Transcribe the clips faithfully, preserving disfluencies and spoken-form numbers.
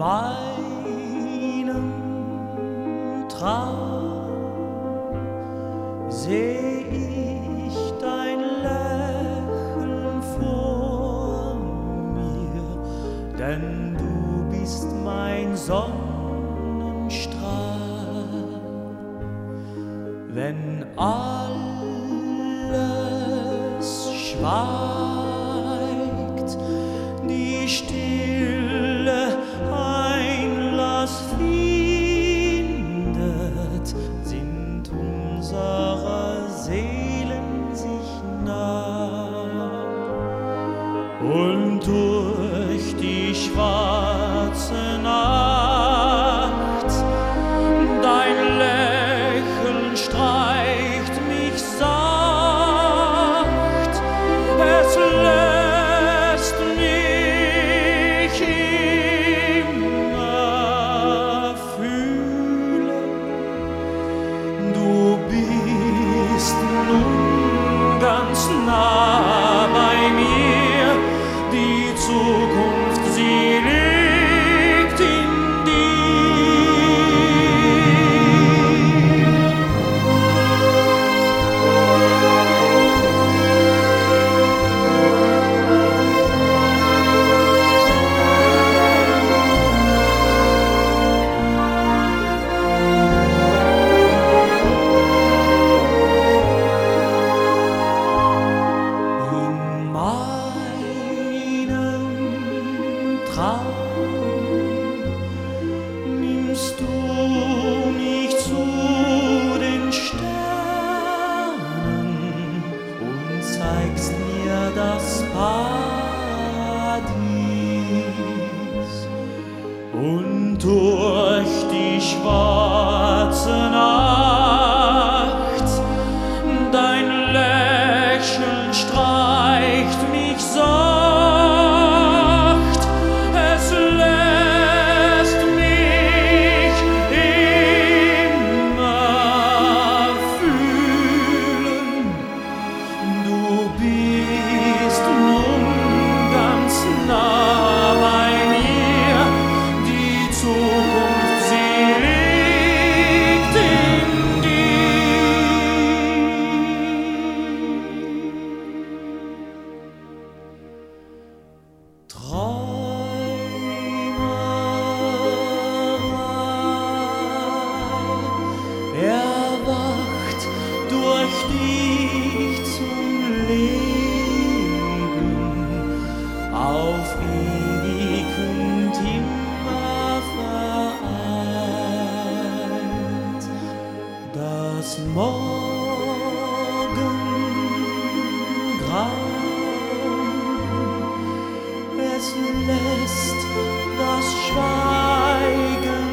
meinem Traum seh ich dein Lächeln vor mir, denn du bist mein Sonnenstrahl. Wenn alles schweigt, die Stille Einlass findet, sind unsere Seelen sich nah. Und durch die schwarze Nacht dein Lächeln streicht mich sacht, es lässt mich immer fühlen, du bist nun ganz nah bei mir, die Zukunft, sie liegt in nimmst du mich zu den Sternen und zeigst mir das Paradies. Und durch die schwarze Nacht dein Lächeln streicht mich sacht, es lässt mich immer fühlen, du bist nun ganz nah bei mir, die Zukunft, sie liegt in erwacht durch dich zum Leben, auf ewig und immer vereint. Das Morgengrauen, es lässt das Schweigen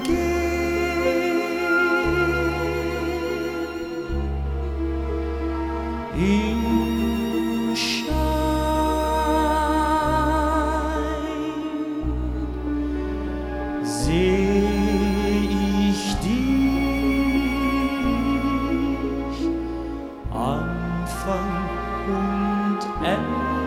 im Schein seh ich dich, Anfang und Ende.